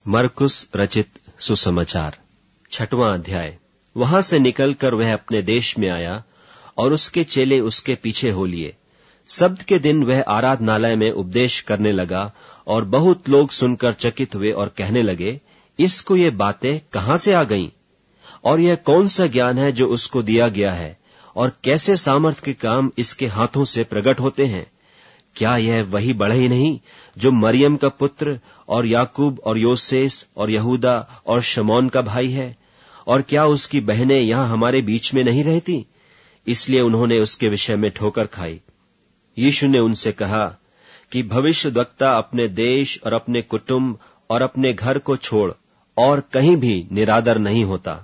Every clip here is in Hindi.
मरकुस रचित सुसमाचार 6वां अध्याय। वहां से निकलकर वह अपने देश में आया और उसके चेले उसके पीछे हो लिए। सब्त के दिन वह आराधनालय में उपदेश करने लगा और बहुत लोग सुनकर चकित हुए और कहने लगे, इसको ये बातें कहां से आ गईं? और यह कौन सा ज्ञान है जो उसको दिया गया है, और कैसे सामर्थ के काम इसके हाथों से प्रकट होते हैं? क्या यह वही बढ़ई नहीं जो मरियम का पुत्र और याकूब और योसेस और यहूदा और शमौन का भाई है? और क्या उसकी बहनें यहां हमारे बीच में नहीं रहती? इसलिए उन्होंने उसके विषय में ठोकर खाई। यीशु ने उनसे कहा कि भविष्यद्वक्ता अपने देश और अपने कुटुंब और अपने घर को छोड़ और कहीं भी निरादर नहीं होता।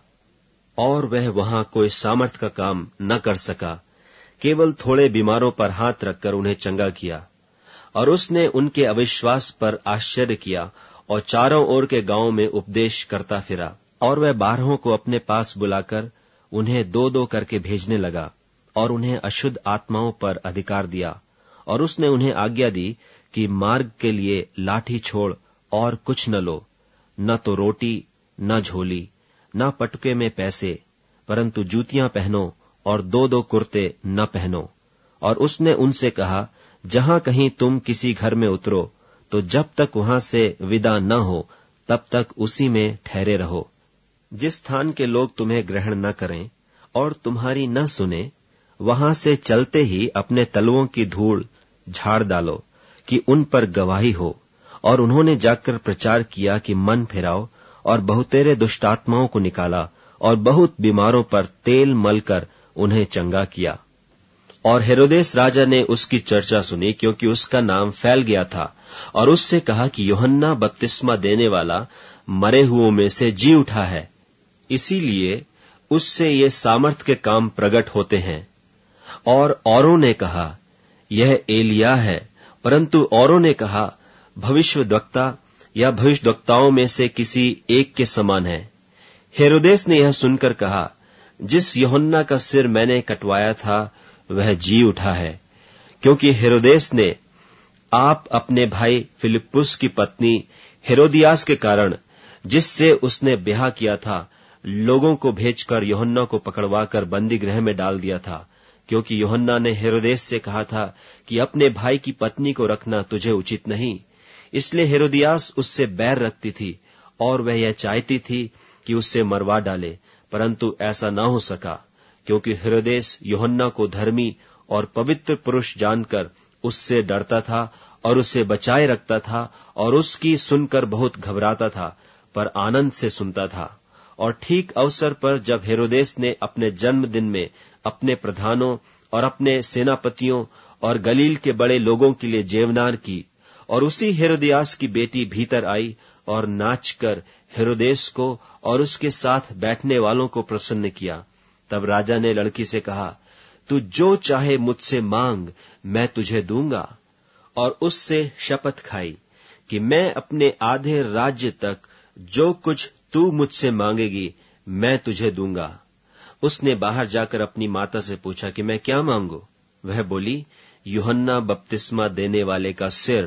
और वह वहां कोई सामर्थ का काम न कर सका, केवल थोड़े बीमारों पर हाथ रखकर उन्हें चंगा किया। और उसने उनके अविश्वास पर आश्चर्य किया और चारों ओर के गांवों में उपदेश करता फिरा। और वह 12 को अपने पास बुलाकर उन्हें 2-2 करके भेजने लगा और उन्हें अशुद्ध आत्माओं पर अधिकार दिया। और उसने उन्हें आज्ञा दी कि मार्ग के लिए लाठी छोड़ और कुछ न लो, न तो रोटी, न झोली, न पटके में पैसे, परंतु जूतियां पहनो और 2-2 कुर्ते न पहनो। और उसने उनसे कहा, जहां कहीं तुम किसी घर में उतरो तो जब तक वहां से विदा न हो तब तक उसी में ठहरे रहो। जिस स्थान के लोग तुम्हें ग्रहण न करें और तुम्हारी न सुने, वहां से चलते ही अपने तलवों की धूल झाड़ डालो कि उन पर गवाही हो। और उन्होंने जाकर प्रचार किया कि मन फिराओ, और बहुतेरे दुष्टात्माओं को निकाला और बहुत बीमारों पर तेल मलकर उन्हें चंगा किया। और हेरोदेस राजा ने उसकी चर्चा सुनी, क्योंकि उसका नाम फैल गया था, और उससे कहा कि यूहन्ना बपतिस्मा देने वाला मरे हुओं में से जी उठा है, इसीलिए उससे ये सामर्थ के काम प्रकट होते हैं। और औरों ने कहा, यह एलिया है, परंतु औरों ने कहा, भविष्यद्वक्ता या भविष्यद्वक्ताओं में से किसी एक के समान है। हेरोदेस ने यह सुनकर कहा, जिस यूहन्ना का सिर मैंने कटवाया था वह जी उठा है। क्योंकि हेरोदेस ने आप अपने भाई फिलिप्पुस की पत्नी हेरोदियास के कारण, जिससे उसने ब्याह किया था, लोगों को भेजकर यूहन्ना को पकड़वाकर बंदी गृह में डाल दिया था। क्योंकि यूहन्ना ने हेरोदेस से कहा था कि अपने भाई की पत्नी को रखना तुझे उचित नहीं। इसलिए हेरोदियास उससे बैर रखती थी और वह यह चाहती थी कि उससे मरवा डाले, परंतु ऐसा न हो सका, क्योंकि हेरोदेस यूहन्ना को धर्मी और पवित्र पुरुष जानकर उससे डरता था और उसे बचाए रखता था, और उसकी सुनकर बहुत घबराता था, पर आनंद से सुनता था। और ठीक अवसर पर जब हेरोदेस ने अपने जन्मदिन में अपने प्रधानों और अपने सेनापतियों और गलील के बड़े लोगों के लिए जेवनार की, और उसी हेरोदियास की बेटी भीतर आई और नाचकर हेरोदेस को और उसके साथ बैठने वालों को प्रसन्न किया। तब राजा ने लड़की से कहा, तू जो चाहे मुझसे मांग, मैं तुझे दूंगा। और उससे शपथ खाई कि मैं अपने आधे राज्य तक जो कुछ तू मुझसे मांगेगी मैं तुझे दूंगा। उसने बाहर जाकर अपनी माता से पूछा कि मैं क्या मांगू? वह बोली, यूहन्ना बपतिस्मा देने वाले का सिर।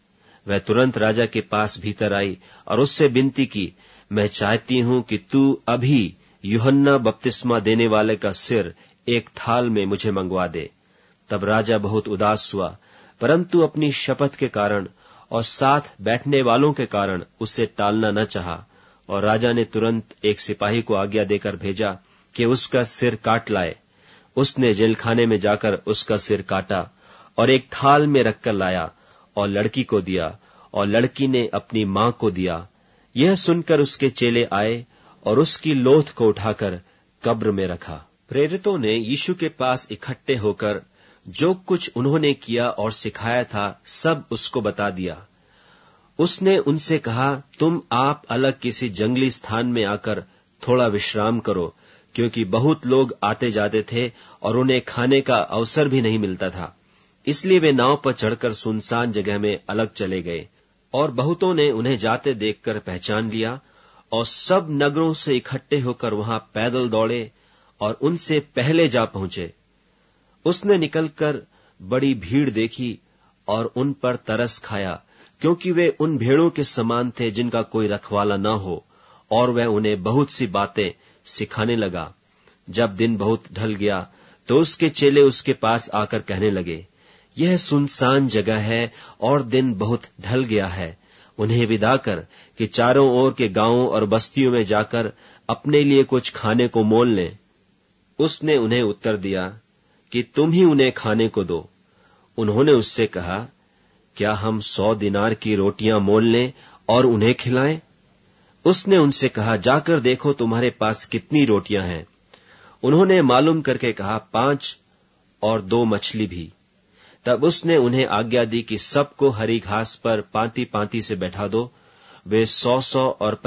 वह तुरंत राजा के पास भीतर आई और उससे विनती की, मैं चाहती हूं कि तू अभी यूहन्ना बपतिस्मा देने वाले का सिर एक थाल में मुझे मंगवा दे। तब राजा बहुत उदास हुआ, परंतु अपनी शपथ के कारण और साथ बैठने वालों के कारण उससे टालना न चाहा। और राजा ने तुरंत एक सिपाही को आज्ञा देकर भेजा कि उसका सिर काट लाए। उसने जेलखाने में जाकर उसका सिर काटा और एक थाल में रखकर लाया और लड़की को दिया, और लड़की ने अपनी मां को दिया। यह सुनकर उसके चेले आए और उसकी लोथ को उठाकर कब्र में रखा। प्रेरितों ने यीशु के पास इकट्ठे होकर जो कुछ उन्होंने किया और सिखाया था सब उसको बता दिया। उसने उनसे कहा, तुम आप अलग किसी जंगली स्थान में आकर थोड़ा विश्राम करो, क्योंकि बहुत लोग आते जाते थे और उन्हें खाने का अवसर भी नहीं मिलता था। इसलिए वे नाव पर चढ़कर सुनसान जगह में अलग चले गए। और बहुतों ने उन्हें जाते देखकर पहचान लिया, और सब नगरों से इकट्ठे होकर वहां पैदल दौड़े और उनसे पहले जा पहुंचे। उसने निकलकर बड़ी भीड़ देखी और उन पर तरस खाया, क्योंकि वे उन भेड़ों के समान थे जिनका कोई रखवाला न हो, और वह उन्हें बहुत सी बातें सिखाने लगा। जब दिन बहुत ढल गया तो उसके चेले उसके पास आकर कहने लगे, यह सुनसान जगह है और दिन बहुत ढल गया है, उन्हें विदा कर कि चारों ओर के गांवों और बस्तियों में जाकर अपने लिए कुछ खाने को मोल लें। उसने उन्हें उत्तर दिया कि तुम ही उन्हें खाने को दो। उन्होंने उससे कहा, क्या हम 100 दिनार की रोटियां मोल लें और उन्हें खिलाएं? उसने उनसे कहा, जाकर देखो तुम्हारे पास कितनी रोटियां हैं। उन्होंने मालूम करके कहा, 5 और 2 मछली भी। तब उसने उन्हें आज्ञा दी कि सबको हरी घास पर पांति पांति से बैठा दो। वे 100 और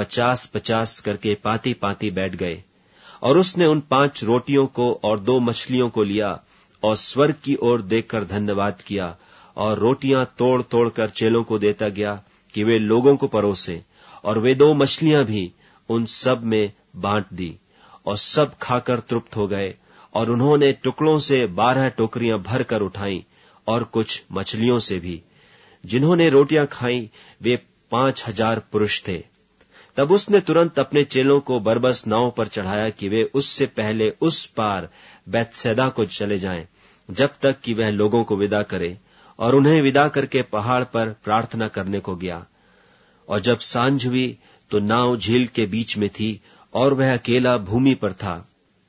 50 करके पांति पांति बैठ गए। और उसने उन 5 रोटियों को और 2 मछलियों को लिया और स्वर्ग की ओर देखकर धन्यवाद किया और रोटियां तोड़ तोड़ कर चेलों को देता गया कि वे लोगों को परोसे। और वे 2 मछलियां भी उन सब में बांट दी और सब खाकर तृप्त हो गए। और उन्होंने टुकड़ों से 12 टोकरियां भर कर उठाई और कुछ मछलियों से भी। जिन्होंने रोटियां खाई वे 5000 पुरुष थे। तब उसने तुरंत अपने चेलों को बरबस नाव पर चढ़ाया कि वे उससे पहले उस पार बैतसैदा को चले जाएं, जब तक कि वह लोगों को विदा करे। और उन्हें विदा करके पहाड़ पर प्रार्थना करने को गया। और जब सांझ हुई तो नाव झील के बीच में थी और वह अकेला भूमि पर था।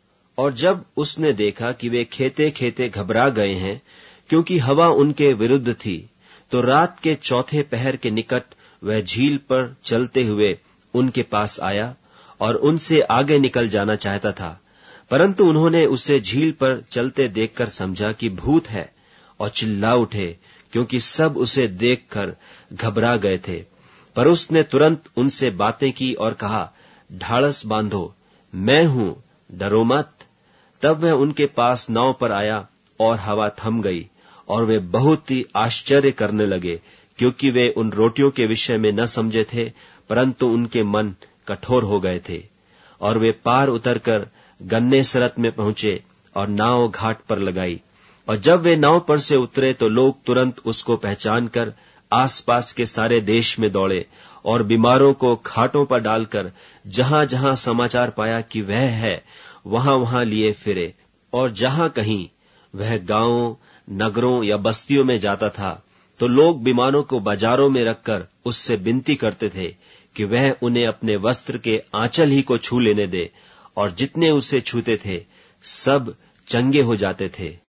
और जब उसने देखा कि वे खेते खेते घबरा गए हैं, क्योंकि हवा उनके विरुद्ध थी, तो रात के 4 पहर के निकट वह झील पर चलते हुए उनके पास आया और उनसे आगे निकल जाना चाहता था। परंतु उन्होंने उसे झील पर चलते देखकर समझा कि भूत है और चिल्ला उठे, क्योंकि सब उसे देखकर घबरा गए थे। पर उसने तुरंत उनसे बातें की और कहा, ढाढ़स बांधो, मैं हूं, डरो मत। तब वह उनके पास नाव पर आया और हवा थम गई और वे बहुत ही आश्चर्य करने लगे, क्योंकि वे उन रोटियों के विषय में न समझे थे, परंतु उनके मन कठोर हो गए थे। और वे पार उतरकर गन्नेसरत में पहुंचे और नाव घाट पर लगाई। और जब वे नाव पर से उतरे तो लोग तुरंत उसको पहचान कर आसपास के सारे देश में दौड़े और बीमारों को खाटों पर डालकर जहां जहां समाचार पाया कि वह है, वहां वहां लिए फिरे। और जहां कहीं वह गांवों, नगरों या बस्तियों में जाता था तो लोग बीमारों को बाजारों में रखकर उससे विनती करते थे कि वह उन्हें अपने वस्त्र के आंचल ही को छू लेने दे। और जितने उसे छूते थे सब चंगे हो जाते थे।